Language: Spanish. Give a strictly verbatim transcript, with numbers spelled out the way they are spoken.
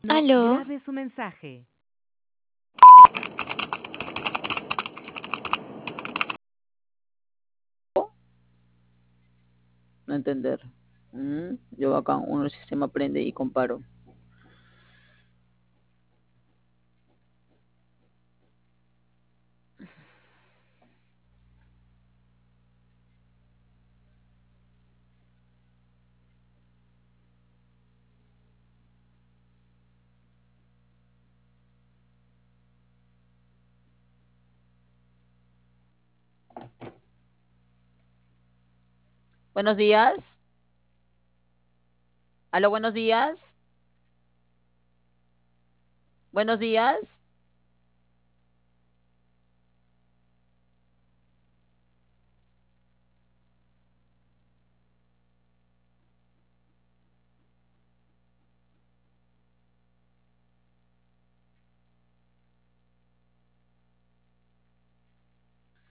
No, ¿Aló? grabe su mensaje. No entender. Mm, Yo acá, uno el sistema aprende y comparo. Buenos días. Aló, buenos días. Buenos días.